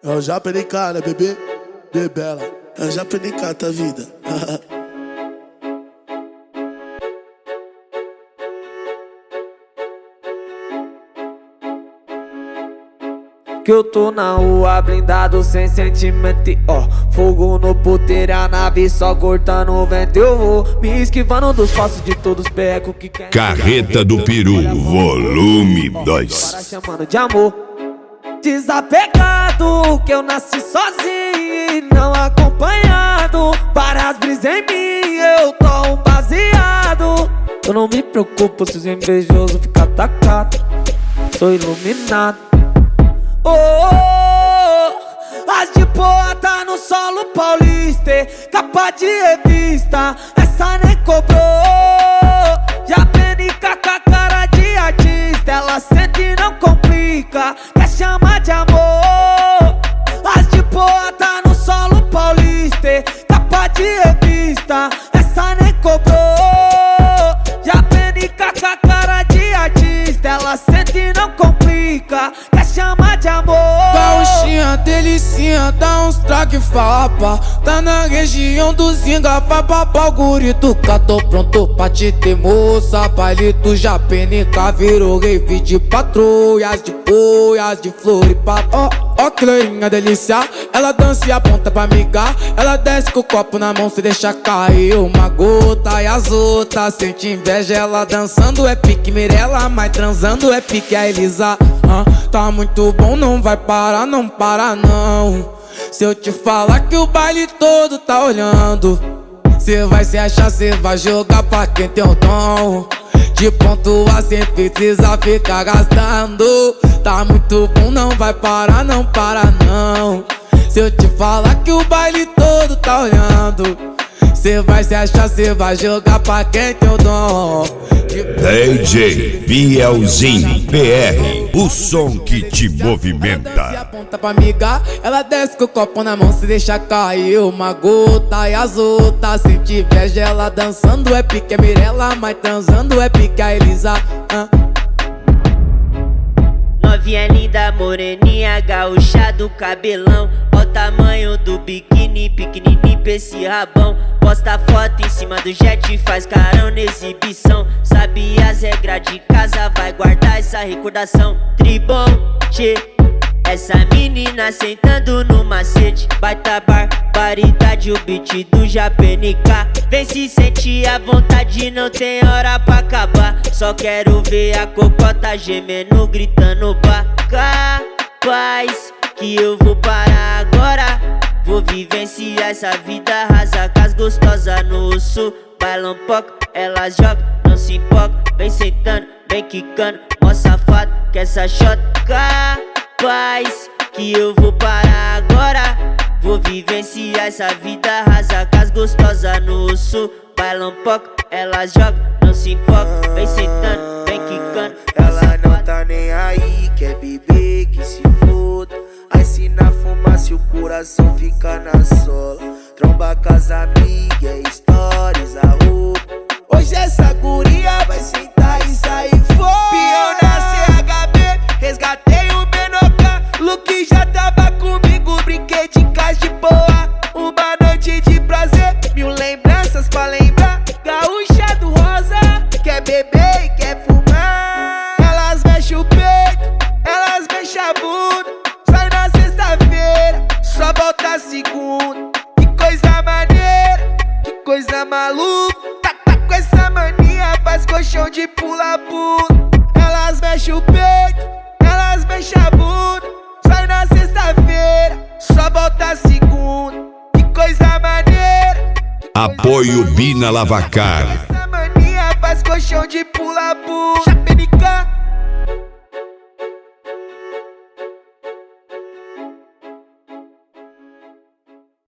É o Japenica, né, bebê? Bebela. É o Japenica, tá vida. Que eu tô na rua blindado sem sentimento, ó. Fogo no puteiro, a nave só cortando o vento. Eu vou me esquivando dos passos de todos os becos que querem. Carreta do Peru, volume 2. Para chamando de amor. Desapegado, que eu nasci sozinho e não acompanhado. Para as brisas em mim, eu tô um baseado. Eu não me preocupo se os invejosos ficam atacados. Sou iluminado. Oh, oh, as de boa tá no solo paulista, capa de revista, essa nem cobrou. Japenica com a cara de artista, ela sente e não complica, quer chamar de amor. As de boa tá no solo paulista, capa de revista, essa nem cobrou. Japenica com a cara de artista, ela sente e não complica, quer chamar de amor. Gauchinha, delicinha, dá uns traque fapa. Tá na região do Zinga, vai babá o gurito. Tô pronto pra te ter, moça. Baile do Japenica virou rave de patrulhas, de poias, de Floripa. Ó que loirinha delícia, ela dança e aponta pra migar. Ela desce com o copo na mão, se deixa cair uma gota. E as outras sente inveja, ela dançando é pique Mirella, mas transando é pique a Elisa. Tá muito bom, não vai parar, não para não. Se eu te falar que o baile todo tá olhando, cê vai se achar, cê vai jogar pra quem tem o dom de pontuar sem precisa ficar gastando. Tá muito bom, não vai parar, não para não. Se eu te falar que o baile todo tá olhando, cê vai se achar, cê vai jogar pra quem tem o dom. DJ Bielzinho PR, o som que te movimenta. Ela desce e aponta pra migar, ela desce com o copo na mão, se deixa cair uma gota. E as outras sente inveja, ela dançando é pique a Mirella, mas transando é pique a Elisa. Novinha linda, moreninha, gaúcha do cabelão. Ó o tamanho do biquíni, pequenininho pra esse rabão. Posta foto em cima do jet, faz carão na exibição. Sabe as regras de casa, vai guardar essa recordação. Tribom, tchê, essa menina sentando no macete. Baita barbaridade, o beat do Japenica. Vem se sentir à vontade, não tem hora pra acabar. Só quero ver a cocota gemendo, gritando pra capaz que eu vou parar agora. Vou vivenciar essa vida, rasa com as gostosas no sul. Bailam pouco, elas jogam, não se empolga. Vem sentando, vem quicando, mó safado que essa shot capaz que eu vou parar agora. Vou vivenciar essa vida, rasa com as gostosas no sul. Bailam pouco, elas jogam, não se empolga. Vem sentando, vem quicando. Ela não tá nem aí, quer beber, que se foda. Aí se na fumaça o coração fica na sola. Tromba com as amigas, stories, a roupa. Hoje essa guria vai sentar e sair fora. Pião na CHB, resgatei o Menoca. Luke já tava comigo, brinquei de casa de boa. Uma noite de prazer, mil lembranças pra lembrar. Gaúcha do rosa, quer beber e quer fumar. Elas mexem o peito, elas mexem a bunda. Sai na sexta-feira, só volta segunda. Que coisa maneira, que coisa maluca. Tá com essa mania, faz colchão de pula-pula. Elas mexem o peito, elas mexem a bunda. Sai na sexta-feira, só volta segunda. Que coisa maneira. Apoio Bina Lavacar. Essa mania faz colchão de pula-pula.